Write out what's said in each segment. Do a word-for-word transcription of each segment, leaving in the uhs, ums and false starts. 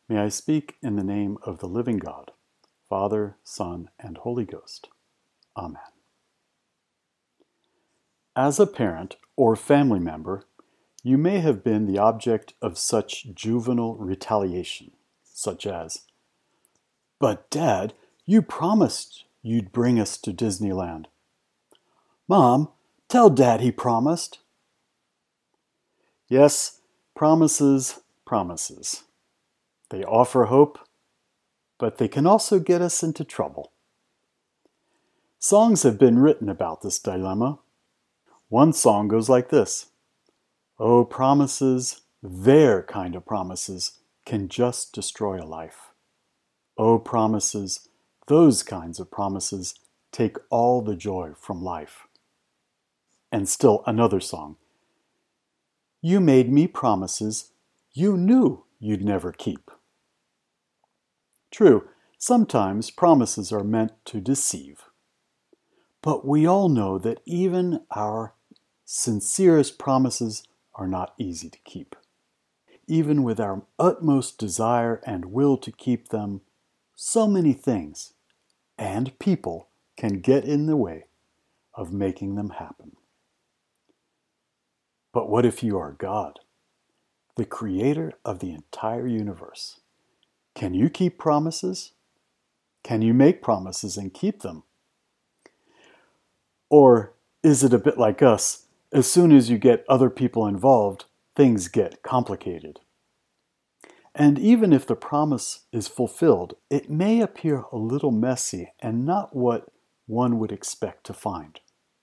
May I speak in the name of the living God, Father, Son, and Holy Ghost. Amen. As a parent or family member, you may have been the object of such juvenile retaliation, such as, "But Dad, you promised you'd bring us to Disneyland." "Mom, tell Dad he promised." Yes, promises, promises. They offer hope, but they can also get us into trouble. Songs have been written about this dilemma. One song goes like this: "Oh, promises, their kind of promises, can just destroy a life. Oh, promises, those kinds of promises take all the joy from life." And still another song: "You made me promises you knew you'd never keep." True, sometimes promises are meant to deceive. But we all know that even our sincerest promises are not easy to keep. Even with our utmost desire and will to keep them, so many things and people can get in the way of making them happen. But what if you are God, the creator of the entire universe? Can you keep promises? Can you make promises and keep them? Or is it a bit like us? As soon as you get other people involved, things get complicated. And even if the promise is fulfilled, it may appear a little messy and not what one would expect to find.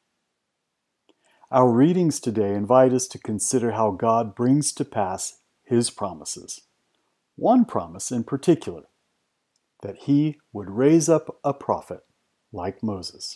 Our readings today invite us to consider how God brings to pass His promises. One promise in particular, that He would raise up a prophet like Moses.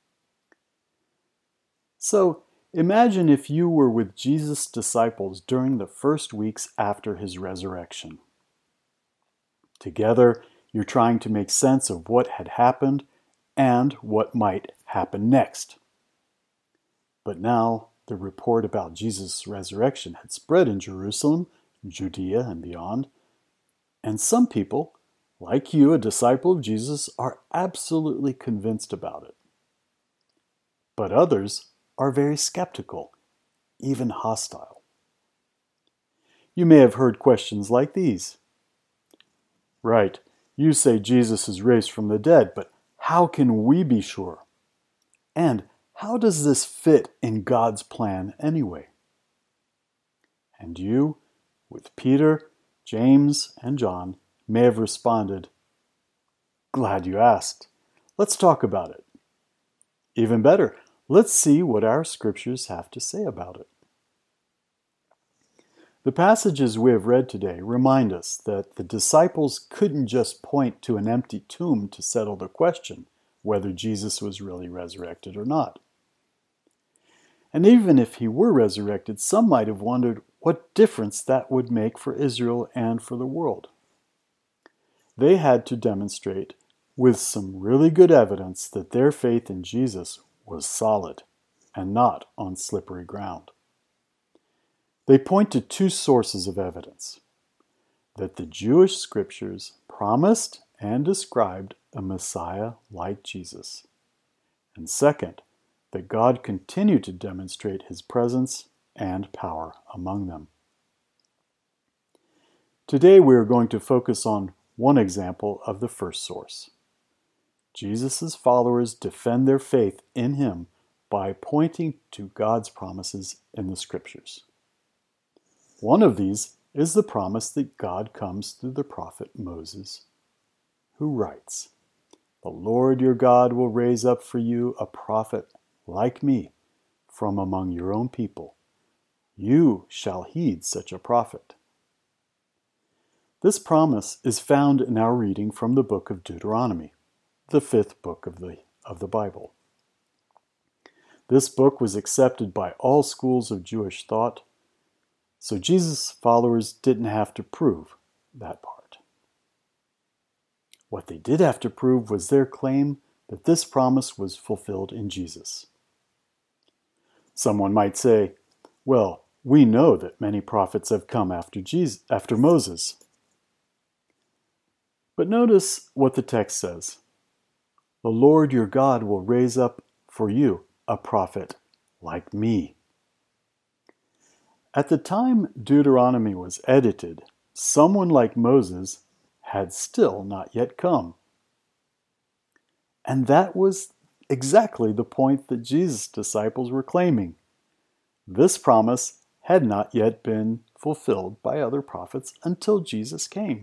So, imagine if you were with Jesus' disciples during the first weeks after His resurrection. Together, you're trying to make sense of what had happened and what might happen next. But now, the report about Jesus' resurrection had spread in Jerusalem, Judea, and beyond. And some people, like you, a disciple of Jesus, are absolutely convinced about it. But others are very skeptical, even hostile. You may have heard questions like these. Right, you say Jesus is raised from the dead, but how can we be sure? And how does this fit in God's plan anyway? And you, with Peter, James, and John, may have responded, "Glad you asked. Let's talk about it." Even better, let's see what our scriptures have to say about it. The passages we have read today remind us that the disciples couldn't just point to an empty tomb to settle the question whether Jesus was really resurrected or not. And even if he were resurrected, some might have wondered what difference that would make for Israel and for the world. They had to demonstrate with some really good evidence that their faith in Jesus was solid and not on slippery ground. They point to two sources of evidence: that the Jewish scriptures promised and described a Messiah like Jesus, and second, that God continued to demonstrate His presence and power among them. Today we are going to focus on one example of the first source. Jesus' followers defend their faith in Him by pointing to God's promises in the Scriptures. One of these is the promise that God comes through the prophet Moses, who writes, "The Lord your God will raise up for you a prophet like me from among your own people. You shall heed such a prophet." This promise is found in our reading from the book of Deuteronomy, the fifth book of the, of the Bible. This book was accepted by all schools of Jewish thought, so Jesus' followers didn't have to prove that part. What they did have to prove was their claim that this promise was fulfilled in Jesus. Someone might say, well, we know that many prophets have come after Jesus, after Moses. But notice what the text says. The Lord your God will raise up for you a prophet like me. At the time Deuteronomy was edited, someone like Moses had still not yet come. And that was exactly the point that Jesus' disciples were claiming. This promise had not yet been fulfilled by other prophets until Jesus came.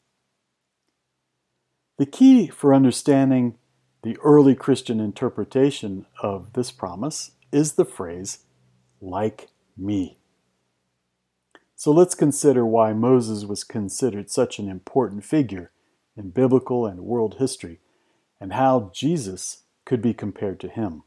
The key for understanding the early Christian interpretation of this promise is the phrase, like me. So let's consider why Moses was considered such an important figure in biblical and world history, and how Jesus could be compared to him.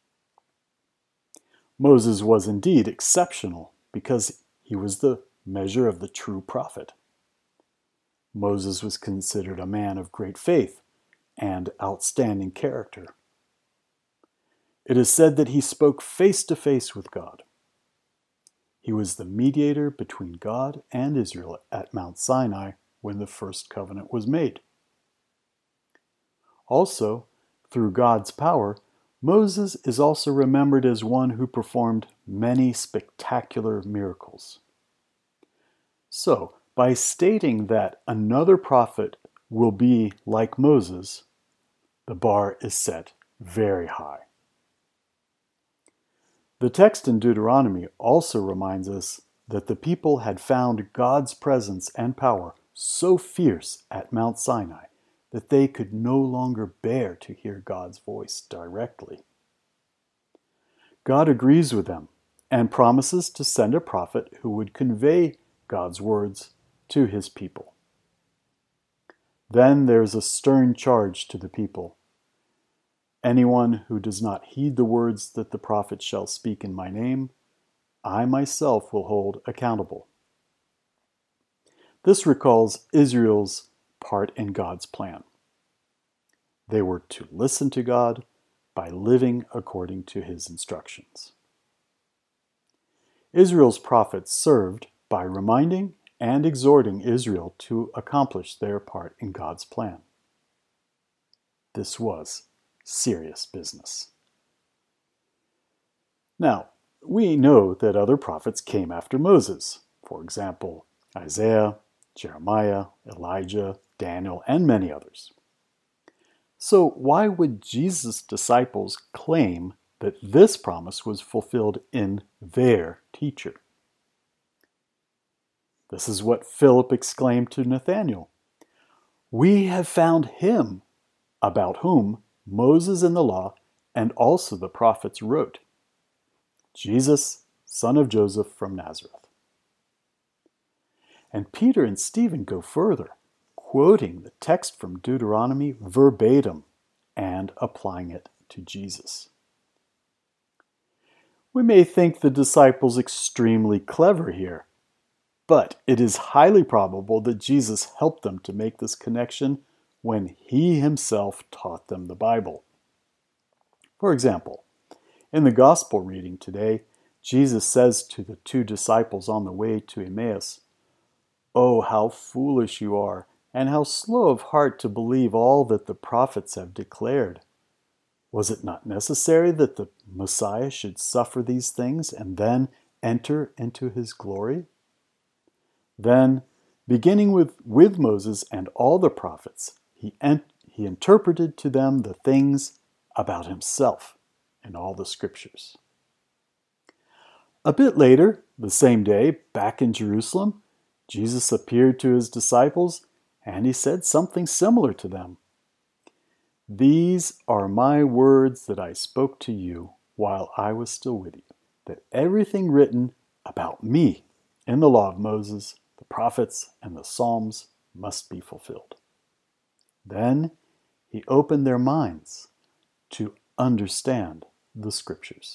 Moses was indeed exceptional because he was the measure of the true prophet. Moses was considered a man of great faith and outstanding character. It is said that he spoke face to face with God. He was the mediator between God and Israel at Mount Sinai when the first covenant was made. Also, through God's power, Moses is also remembered as one who performed many spectacular miracles. So, by stating that another prophet will be like Moses, the bar is set very high. The text in Deuteronomy also reminds us that the people had found God's presence and power so fierce at Mount Sinai that they could no longer bear to hear God's voice directly. God agrees with them and promises to send a prophet who would convey God's words to his people. Then there's a stern charge to the people. Anyone who does not heed the words that the prophet shall speak in my name, I myself will hold accountable. This recalls Israel's part in God's plan. They were to listen to God by living according to his instructions. Israel's prophets served by reminding and exhorting Israel to accomplish their part in God's plan. This was serious business. Now, we know that other prophets came after Moses. For example, Isaiah, Jeremiah, Elijah, Daniel, and many others. So why would Jesus' disciples claim that this promise was fulfilled in their teacher? This is what Philip exclaimed to Nathanael. We have found him about whom Moses in the law and also the prophets wrote, Jesus, son of Joseph from Nazareth. And Peter and Stephen go further, quoting the text from Deuteronomy verbatim and applying it to Jesus. We may think the disciples extremely clever here, but it is highly probable that Jesus helped them to make this connection when he himself taught them the Bible. For example, in the gospel reading today, Jesus says to the two disciples on the way to Emmaus, "Oh, how foolish you are, and how slow of heart to believe all that the prophets have declared. Was it not necessary that the Messiah should suffer these things and then enter into his glory?" Then, beginning with, with Moses and all the prophets, he, ent- he interpreted to them the things about himself in all the scriptures. A bit later, the same day, back in Jerusalem, Jesus appeared to his disciples and he said something similar to them. These are my words that I spoke to you while I was still with you, that everything written about me in the law of Moses, the prophets, and the Psalms must be fulfilled. Then he opened their minds to understand the scriptures.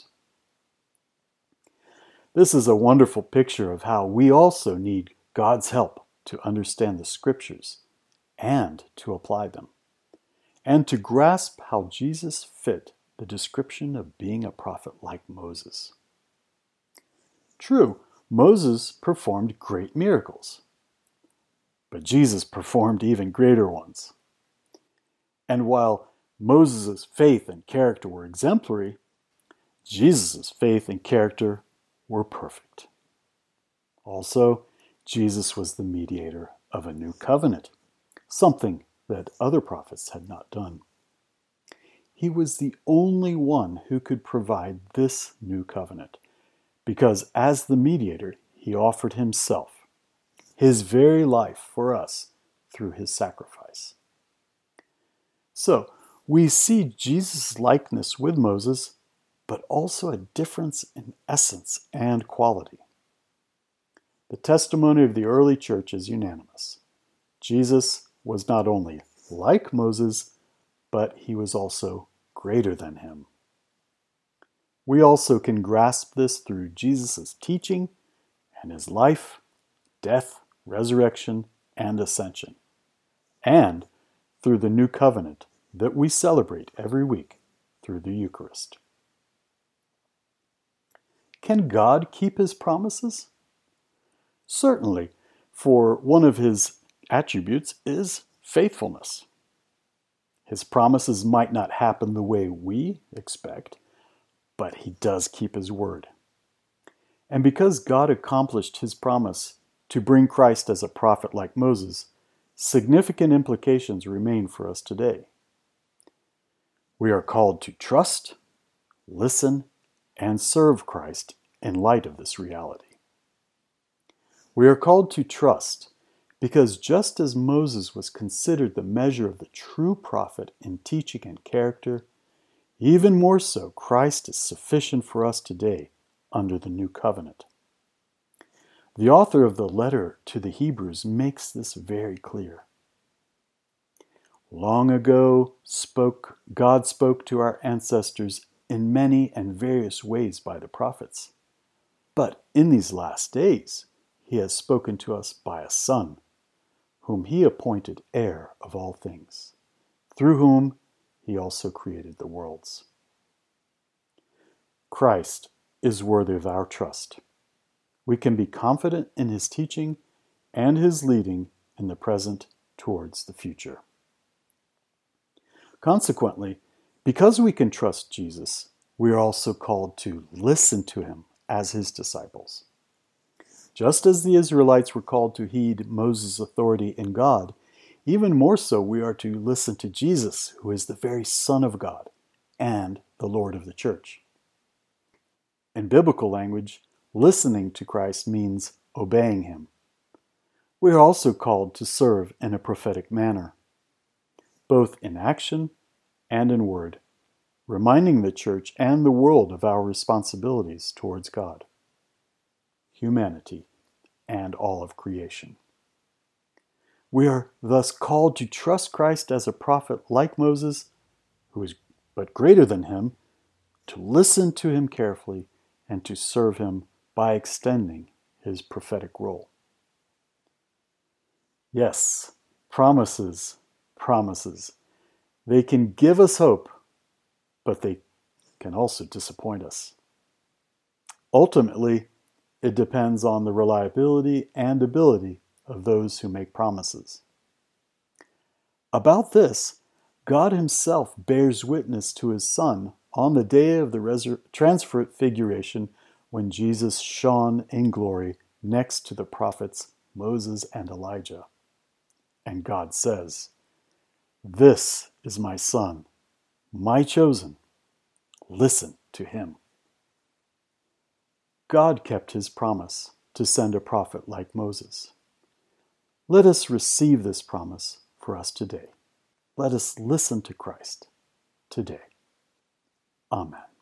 This is a wonderful picture of how we also need God's help to understand the scriptures and to apply them, and to grasp how Jesus fit the description of being a prophet like Moses. True, Moses performed great miracles, but Jesus performed even greater ones. And while Moses' faith and character were exemplary, Jesus' faith and character were perfect. Also, Jesus was the mediator of a new covenant, something that other prophets had not done. He was the only one who could provide this new covenant, because as the mediator, he offered himself, his very life for us through his sacrifice. So, we see Jesus' likeness with Moses, but also a difference in essence and quality. The testimony of the early church is unanimous. Jesus was not only like Moses, but he was also greater than him. We also can grasp this through Jesus' teaching and his life, death, resurrection, and ascension, and through the new covenant that we celebrate every week through the Eucharist. Can God keep his promises? Certainly, for one of his attributes is faithfulness. His promises might not happen the way we expect, but he does keep his word. And because God accomplished his promise to bring Christ as a prophet like Moses, significant implications remain for us today. We are called to trust, listen, and serve Christ in light of this reality. We are called to trust because just as Moses was considered the measure of the true prophet in teaching and character, even more so Christ is sufficient for us today under the new covenant. The author of the letter to the Hebrews makes this very clear. Long ago spoke God spoke to our ancestors in many and various ways by the prophets. But in these last days he has spoken to us by a Son, whom he appointed heir of all things, through whom he also created the worlds. Christ is worthy of our trust. We can be confident in his teaching and his leading in the present towards the future. Consequently, because we can trust Jesus, we are also called to listen to him as his disciples. Just as the Israelites were called to heed Moses' authority in God, even more so we are to listen to Jesus, who is the very Son of God and the Lord of the church. In biblical language, listening to Christ means obeying him. We are also called to serve in a prophetic manner, both in action and in word, reminding the church and the world of our responsibilities towards God, humanity, and all of creation. We are thus called to trust Christ as a prophet like Moses, who is but greater than him, to listen to him carefully, and to serve him by extending his prophetic role. Yes, promises, promises. They can give us hope, but they can also disappoint us. Ultimately, it depends on the reliability and ability of those who make promises. About this, God himself bears witness to his Son on the day of the resur- transfiguration when Jesus shone in glory next to the prophets Moses and Elijah. And God says, "This is my Son, my chosen. Listen to him." God kept his promise to send a prophet like Moses. Let us receive this promise for us today. Let us listen to Christ today. Amen.